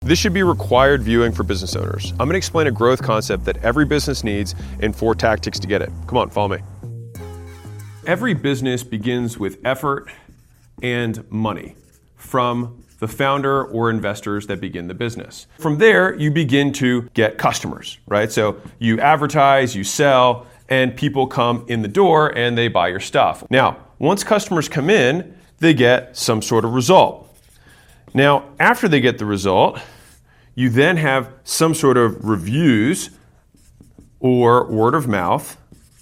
This should be required viewing for business owners. I'm going to explain a growth concept that every business needs and 4 tactics to get it. Come on, follow me. Every business begins with effort and money from the founder or investors that begin the business. From there, you begin to get customers, right? So you advertise, you sell, and people come in the door and they buy your stuff. Now, once customers come in, they get some sort of result. Now, after they get the result, you then have some sort of reviews or word of mouth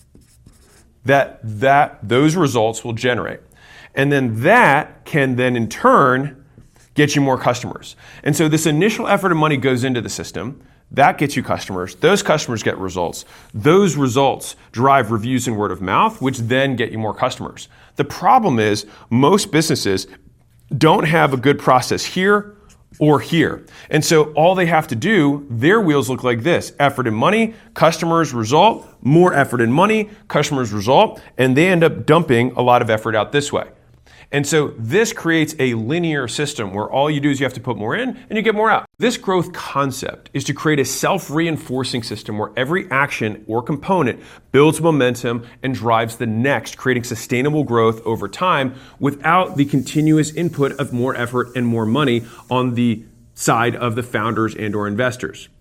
that those results will generate. And then that can then in turn get you more customers. And so this initial effort and money goes into the system. That gets you customers. Those customers get results. Those results drive reviews and word of mouth, which then get you more customers. The problem is most businesses don't have a good process here or here. And so all they have to do, their wheels look like this: effort and money, customers, result, more effort and money, customers, result, and they end up dumping a lot of effort out this way. And so this creates a linear system where all you do is you have to put more in and you get more out. This growth concept is to create a self-reinforcing system where every action or component builds momentum and drives the next, creating sustainable growth over time without the continuous input of more effort and more money on the side of the founders and or investors.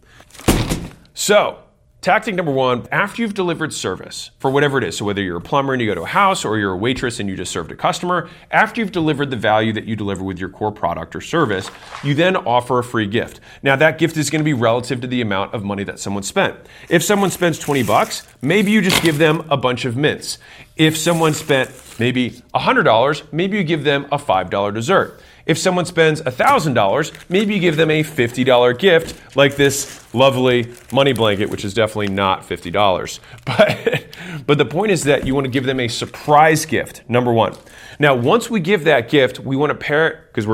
So, tactic number 1, after you've delivered service for whatever it is, so whether you're a plumber and you go to a house or you're a waitress and you just served a customer, after you've delivered the value that you deliver with your core product or service, you then offer a free gift. Now that gift is going to be relative to the amount of money that someone spent. If someone spends $20, maybe you just give them a bunch of mints. If someone spent maybe $100, maybe you give them a $5 dessert. If someone spends $1,000, maybe you give them a $50 gift like this lovely money blanket, which is definitely not $50. But the point is that you want to give them a surprise gift, number 1. Now, once we give that gift, we want to pair it, because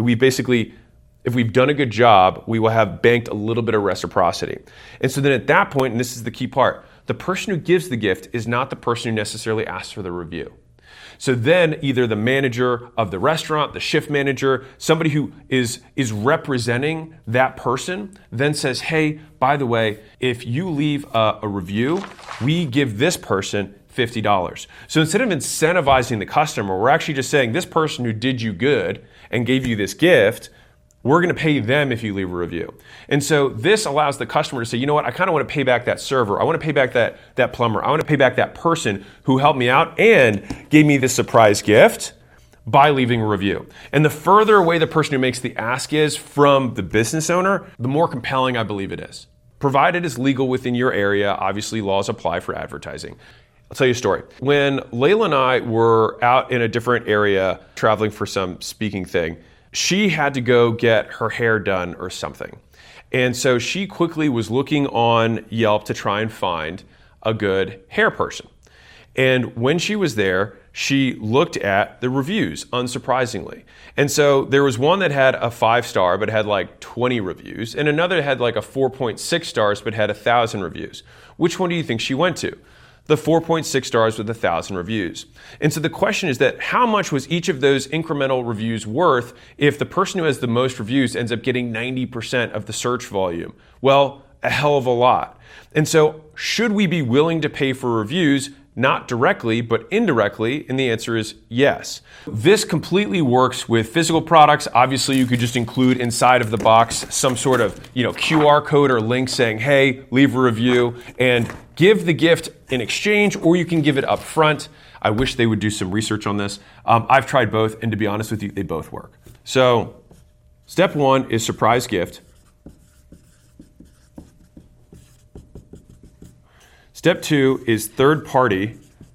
if we've done a good job, we will have banked a little bit of reciprocity. And so then at that point, and this is the key part, the person who gives the gift is not the person who necessarily asks for the review. So then either the manager of the restaurant, the shift manager, somebody who is representing that person then says, hey, by the way, if you leave a review, we give this person $50. So instead of incentivizing the customer, we're actually just saying this person who did you good and gave you this gift, we're going to pay them if you leave a review. And so this allows the customer to say, you know what, I kind of want to pay back that server. I want to pay back that plumber. I want to pay back that person who helped me out and gave me this surprise gift by leaving a review. And the further away the person who makes the ask is from the business owner, the more compelling I believe it is. Provided it's legal within your area, obviously laws apply for advertising. I'll tell you a story. When Layla and I were out in a different area traveling for some speaking thing, she had to go get her hair done or something. And so she quickly was looking on Yelp to try and find a good hair person. And when she was there, she looked at the reviews, unsurprisingly. And so there was one that had a 5-star but had like 20 reviews, and another that had like a 4.6 stars but had 1,000 reviews. Which one do you think she went to? The 4.6 stars with 1,000 reviews. And so the question is that how much was each of those incremental reviews worth if the person who has the most reviews ends up getting 90% of the search volume? Well, a hell of a lot. And so should we be willing to pay for reviews? Not directly, but indirectly, and the answer is yes. This completely works with physical products. Obviously, you could just include inside of the box some sort of QR code or link saying, hey, leave a review, and give the gift in exchange, or you can give it up front. I wish they would do some research on this. I've tried both, and to be honest with you, they both work. So, step 1 is surprise gift. Step 2 is third party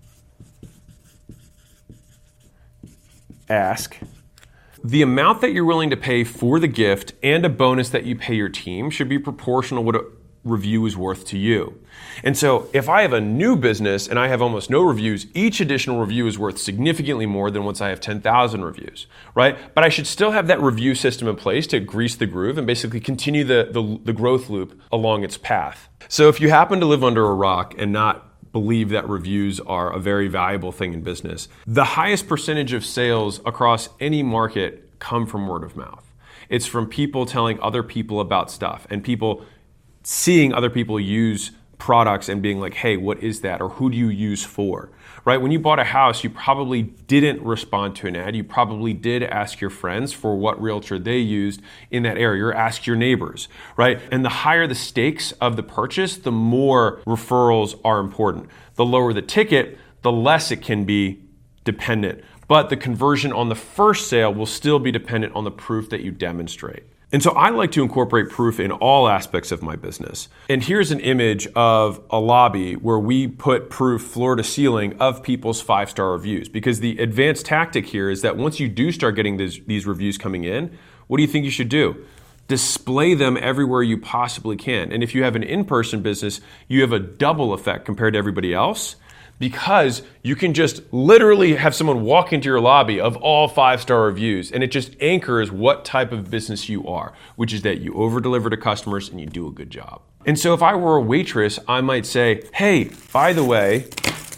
ask. The amount that you're willing to pay for the gift and a bonus that you pay your team should be proportional to what a review is worth to you. And so if I have a new business and I have almost no reviews, each additional review is worth significantly more than once I have 10,000 reviews, right? But I should still have that review system in place to grease the groove and basically continue the growth loop along its path. So if you happen to live under a rock and not believe that reviews are a very valuable thing in business, the highest percentage of sales across any market come from word of mouth. It's from people telling other people about stuff and people seeing other people use products and being like, hey, what is that? Or who do you use for? Right? When you bought a house, you probably didn't respond to an ad. You probably did ask your friends for what realtor they used in that area, or ask your neighbors, right? And the higher the stakes of the purchase, the more referrals are important. The lower the ticket, the less it can be dependent. But the conversion on the first sale will still be dependent on the proof that you demonstrate. And so I like to incorporate proof in all aspects of my business. And here's an image of a lobby where we put proof floor to ceiling of people's 5-star reviews. Because the advanced tactic here is that once you do start getting these reviews coming in, what do you think you should do? Display them everywhere you possibly can. And if you have an in-person business, you have a double effect compared to everybody else, because you can just literally have someone walk into your lobby of all 5-star reviews, and it just anchors what type of business you are, which is that you over-deliver to customers and you do a good job. And so if I were a waitress, I might say, hey, by the way,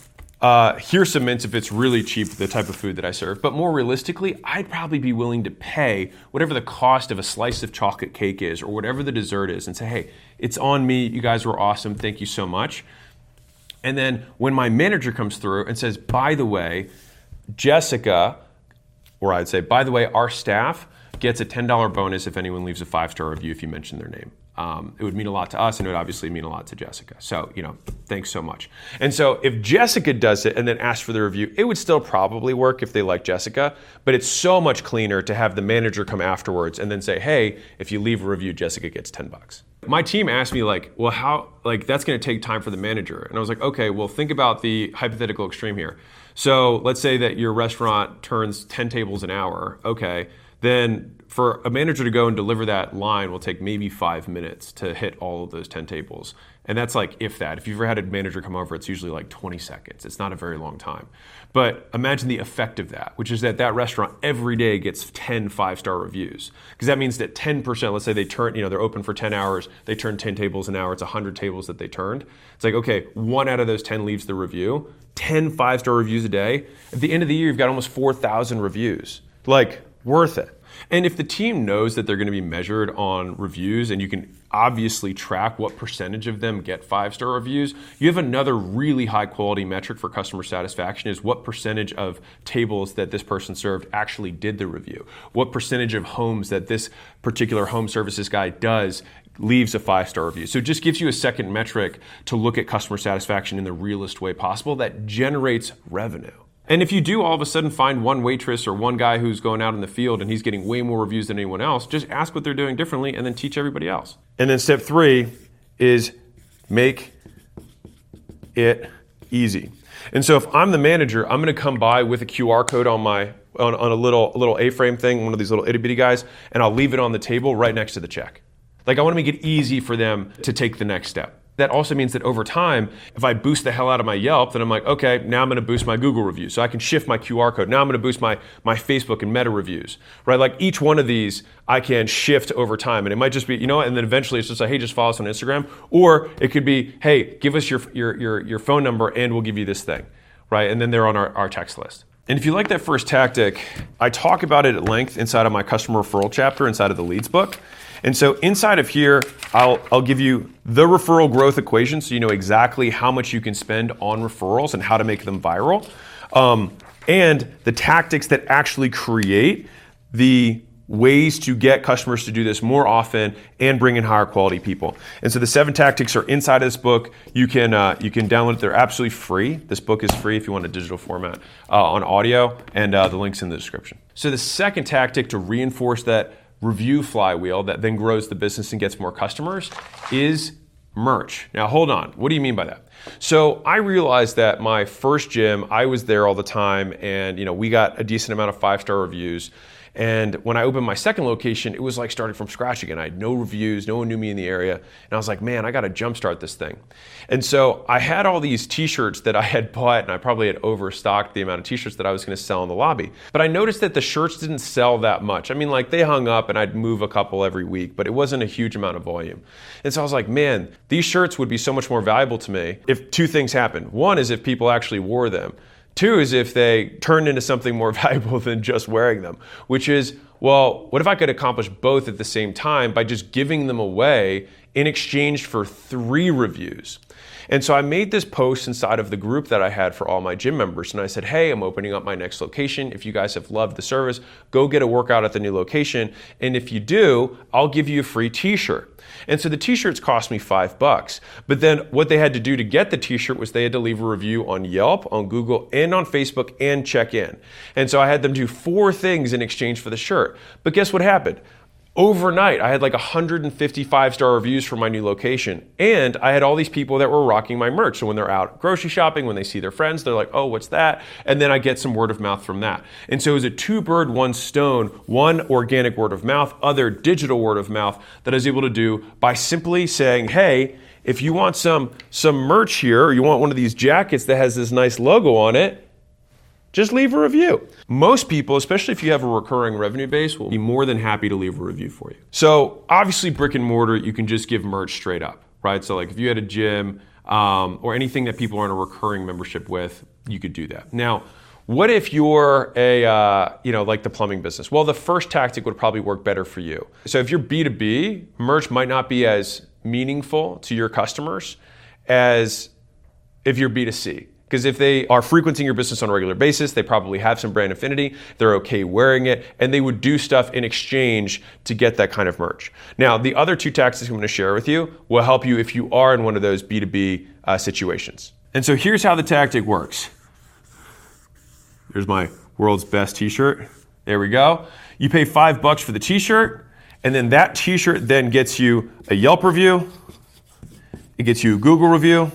here's some mints if it's really cheap, the type of food that I serve. But more realistically, I'd probably be willing to pay whatever the cost of a slice of chocolate cake is or whatever the dessert is and say, hey, it's on me. You guys were awesome. Thank you so much. And then when my manager comes through and says, by the way, Jessica, or I'd say, by the way, our staff gets a $10 bonus if anyone leaves a 5-star review if you mention their name. It would mean a lot to us, and it would obviously mean a lot to Jessica. So, thanks so much. And so if Jessica does it and then asks for the review, it would still probably work if they like Jessica, but it's so much cleaner to have the manager come afterwards and then say, hey, if you leave a review, Jessica gets $10. My team asked me well, how, that's going to take time for the manager. And I was like, okay, well, think about the hypothetical extreme here. So let's say that your restaurant turns 10 tables an hour. Okay, then for a manager to go and deliver that line will take maybe 5 minutes to hit all of those 10 tables. And that's if that. If you've ever had a manager come over, it's usually 20 seconds. It's not a very long time. But imagine the effect of that, which is that restaurant every day gets 10 5-star reviews. Because that means that 10%, let's say they turn, they're open for 10 hours, they turn 10 tables an hour, it's 100 tables that they turned. It's okay, 1 out of those 10 leaves the review, 10 5-star reviews a day. At the end of the year, you've got almost 4,000 reviews. Worth it. And if the team knows that they're going to be measured on reviews and you can obviously track what percentage of them get 5-star reviews, you have another really high quality metric for customer satisfaction is what percentage of tables that this person served actually did the review. What percentage of homes that this particular home services guy does leaves a 5-star review. So it just gives you a second metric to look at customer satisfaction in the realest way possible that generates revenue. And if you do all of a sudden find one waitress or one guy who's going out in the field and he's getting way more reviews than anyone else, just ask what they're doing differently and then teach everybody else. And then step 3 is make it easy. And so if I'm the manager, I'm going to come by with a QR code on a little A-frame thing, one of these little itty-bitty guys, and I'll leave it on the table right next to the check. I want to make it easy for them to take the next step. That also means that over time, if I boost the hell out of my Yelp, then I'm okay, now I'm going to boost my Google reviews. So I can shift my QR code. Now I'm going to boost my Facebook and Meta reviews, right? Each one of these I can shift over time. And it might just be, and then eventually it's just hey, just follow us on Instagram. Or it could be, hey, give us your phone number and we'll give you this thing, right? And then they're on our text list. And if you like that first tactic, I talk about it at length inside of my customer referral chapter inside of the Leads book. And so inside of here, I'll give you the referral growth equation so you know exactly how much you can spend on referrals and how to make them viral, and the tactics that actually create the ways to get customers to do this more often and bring in higher quality people. And so the 7 tactics are inside of this book. You can download it. They're absolutely free. This book is free if you want a digital format on audio, and the link's in the description. So the second tactic to reinforce that review flywheel that then grows the business and gets more customers is merch. Now hold on, what do you mean by that? So I realized that my first gym, I was there all the time and we got a decent amount of 5-star reviews. And when I opened my second location, it was like starting from scratch again. I had no reviews, no one knew me in the area. And I was like, man, I got to jumpstart this thing. And so I had all these t-shirts that I had bought, and I probably had overstocked the amount of t-shirts that I was going to sell in the lobby. But I noticed that the shirts didn't sell that much. They hung up and I'd move a couple every week, but it wasn't a huge amount of volume. And so I was like, man, these shirts would be so much more valuable to me if 2 things happened. One is if people actually wore them. 2 is if they turned into something more valuable than just wearing them, which is well, what if I could accomplish both at the same time by just giving them away in exchange for 3 reviews? And so I made this post inside of the group that I had for all my gym members. And I said, hey, I'm opening up my next location. If you guys have loved the service, go get a workout at the new location. And if you do, I'll give you a free t-shirt. And so the t-shirts cost me $5. But then what they had to do to get the t-shirt was they had to leave a review on Yelp, on Google, and on Facebook, and check in. And so I had them do 4 things in exchange for the shirt. But guess what happened? Overnight, I had like 150 5-star reviews for my new location. And I had all these people that were rocking my merch. So when they're out grocery shopping, when they see their friends, they're like, oh, what's that? And then I get some word of mouth from that. And so it was a 2-bird, 1 stone, 1 organic word of mouth, other digital word of mouth that I was able to do by simply saying, hey, if you want some merch here, or you want one of these jackets that has this nice logo on it, just leave a review. Most people, especially if you have a recurring revenue base, will be more than happy to leave a review for you. So obviously brick and mortar, you can just give merch straight up, right? So like if you had a gym or anything that people are in a recurring membership with, you could do that. Now, what if you're like the plumbing business? Well, the first tactic would probably work better for you. So if you're B2B, merch might not be as meaningful to your customers as if you're B2C. Because if they are frequenting your business on a regular basis, they probably have some brand affinity, they're okay wearing it, and they would do stuff in exchange to get that kind of merch. Now, the other 2 tactics I'm going to share with you will help you if you are in one of those B2B situations. And so here's how the tactic works. Here's my world's best t-shirt. There we go. You pay $5 for the t-shirt, and then that t-shirt then gets you a Yelp review, it gets you a Google review,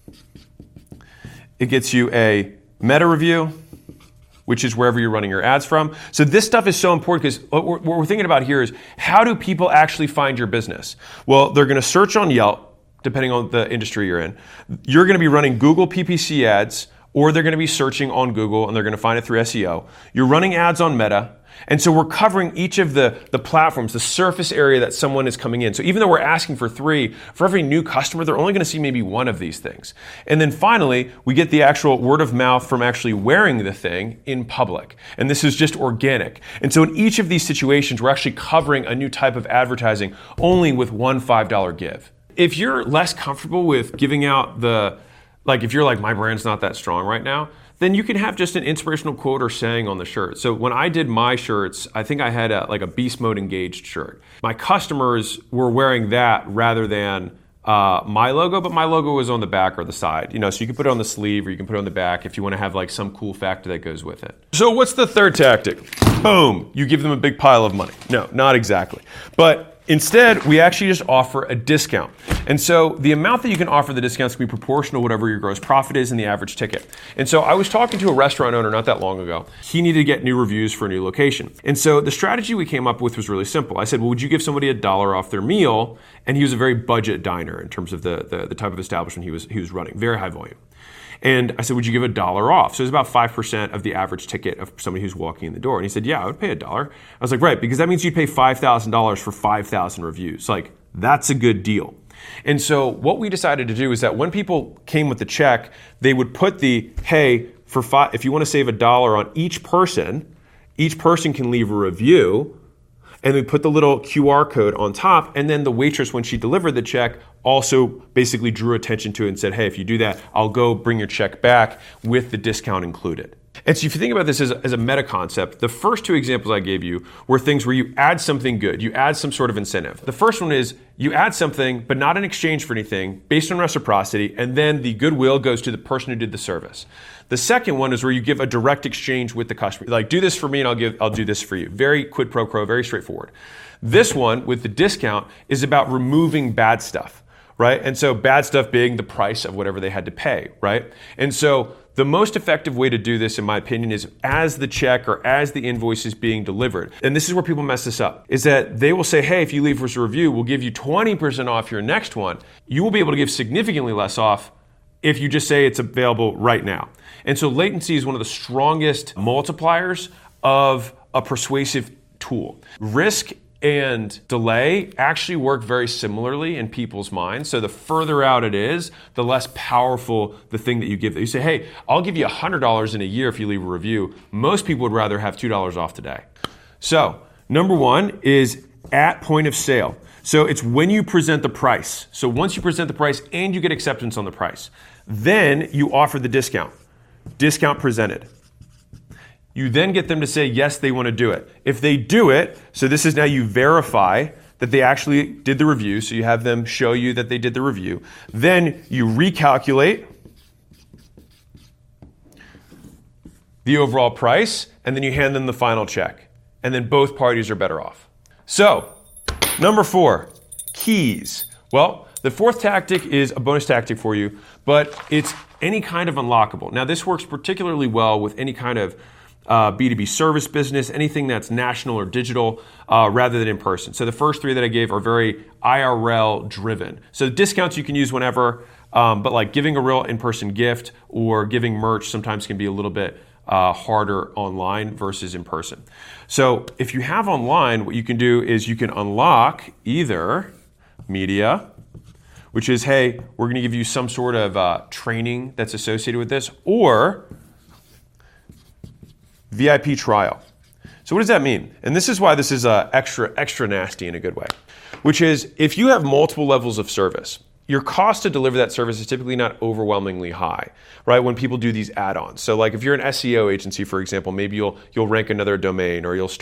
it gets you a Meta review, which is wherever you're running your ads from. So this stuff is so important because what we're thinking about here is how do people actually find your business? Well, they're going to search on Yelp, depending on the industry you're in. You're going to be running Google PPC ads, or they're going to be searching on Google and they're going to find it through SEO. You're running ads on Meta. And so we're covering each of the platforms, the surface area that someone is coming in. So even though we're asking for 3, for every new customer, they're only going to see maybe 1 of these things. And then finally, we get the actual word of mouth from actually wearing the thing in public. And this is just organic. And so in each of these situations, we're actually covering a new type of advertising only with 1 $5 give. If you're less comfortable with giving out if you're like, my brand's not that strong right now, then you can have just an inspirational quote or saying on the shirt. So when I did my shirts, I think I had a beast mode engaged shirt. My customers were wearing that rather than my logo, but my logo was on the back or the side. So you can put it on the sleeve or you can put it on the back if you want to have like some cool factor that goes with it. So what's the third tactic? Boom, you give them a big pile of money. No, not exactly. But instead, we actually just offer a discount. And so the amount that you can offer the discounts can be proportional to whatever your gross profit is in the average ticket. And so I was talking to a restaurant owner not that long ago. He needed to get new reviews for a new location. And so the strategy we came up with was really simple. I said, well, would you give somebody $1 off their meal? And he was a very budget diner in terms of the type of establishment he was running, very high volume. And I said, would you give $1 off? So it's about 5% of the average ticket of somebody who's walking in the door. And he said, yeah, I would pay $1. I was like, right, because that means you'd pay $5,000 for 5,000 reviews. Like, that's a good deal. And so what we decided to do is that when people came with the check, they would put hey, if you want to save $1 on each person can leave a review. And we put the little QR code on top, and then the waitress, when she delivered the check, also basically drew attention to it and said, hey, if you do that, I'll go bring your check back with the discount included. And so if you think about this as a meta concept, the first 2 examples I gave you were things where you add something good, you add some sort of incentive. The first one is you add something, but not in exchange for anything, based on reciprocity, and then the goodwill goes to the person who did the service. The second one is where you give a direct exchange with the customer. Like, do this for me and I'll do this for you. Very quid pro quo, very straightforward. This one with the discount is about removing bad stuff, right? And so bad stuff being the price of whatever they had to pay, right? And so the most effective way to do this, in my opinion, is as the check or as the invoice is being delivered. And this is where people mess this up, is that they will say, hey, if you leave us a review, we'll give you 20% off your next one. You will be able to give significantly less off if you just say it's available right now. And so latency is one of the strongest multipliers of a persuasive tool. Risk and delay actually work very similarly in people's minds. So the further out it is, the less powerful the thing that you give. You say, hey, I'll give you $100 in a year if you leave a review. Most people would rather have $2 off today. So Number one is at point of sale. So it's when you present the price. So once you present the price and you get acceptance on the price, then you offer the discount. Discount presented. You then get them to say, yes, they want to do it. If they do it, so this is now you verify that they actually did the review, so you have them show you that they did the review. Then you recalculate the overall price, and then you hand them the final check. And then both parties are better off. So, number 4, keys. Well, the fourth tactic is a bonus tactic for you, but it's any kind of unlockable. Now, this works particularly well with any kind of B2B service business, anything that's national or digital rather than in person. So the first 3 that I gave are very IRL driven. So discounts you can use whenever, but like giving a real in-person gift or giving merch sometimes can be a little bit harder online versus in person. So if you have online, what you can do is you can unlock either media, which is, hey, we're going to give you some sort of training that's associated with this, or VIP trial. So what does that mean? And this is why this is extra nasty in a good way, which is if you have multiple levels of service, your cost to deliver that service is typically not overwhelmingly high, right? When people do these add-ons. So like if you're an SEO agency, for example, maybe you'll rank another domain, or you'll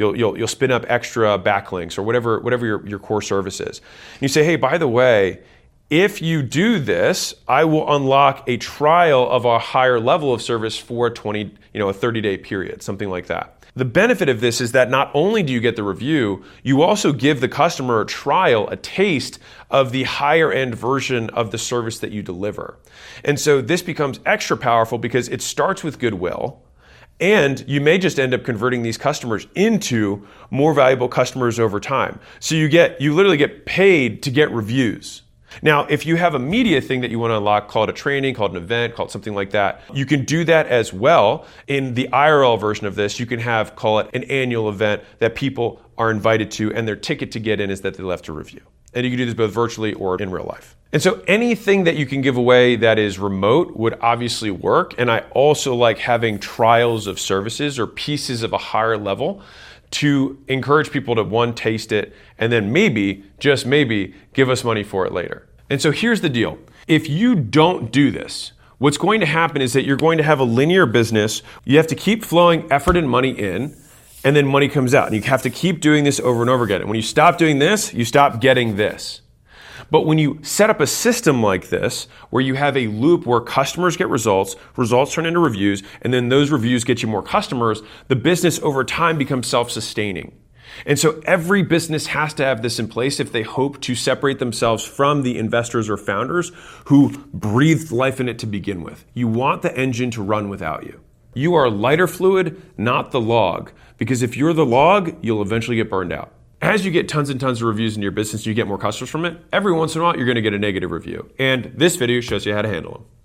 spin up extra backlinks, or whatever your core service is. And you say, hey, by the way, if you do this, I will unlock a trial of a higher level of service for a 30-day period, something like that. The benefit of this is that not only do you get the review, you also give the customer a trial, a taste of the higher end version of the service that you deliver. And so this becomes extra powerful because it starts with goodwill, and you may just end up converting these customers into more valuable customers over time. So you literally get paid to get reviews. Now, if you have a media thing that you want to unlock, call it a training, call it an event, call it something like that, you can do that as well. In the IRL version of this, you can call it an annual event that people are invited to, and their ticket to get in is that they left a review. And you can do this both virtually or in real life. And so anything that you can give away that is remote would obviously work. And I also like having trials of services or pieces of a higher level to encourage people to, one, taste it, and then maybe, just maybe, give us money for it later. And so here's the deal. If you don't do this, what's going to happen is that you're going to have a linear business. You have to keep flowing effort and money in, and then money comes out. And you have to keep doing this over and over again. And when you stop doing this, you stop getting this. But when you set up a system like this, where you have a loop where customers get results turn into reviews, and then those reviews get you more customers, the business over time becomes self-sustaining. And so every business has to have this in place if they hope to separate themselves from the investors or founders who breathed life in it to begin with. You want the engine to run without you. You are lighter fluid, not the log, because if you're the log, you'll eventually get burned out. As you get tons and tons of reviews in your business, you get more customers from it. Every once in a while, you're going to get a negative review. And this video shows you how to handle them.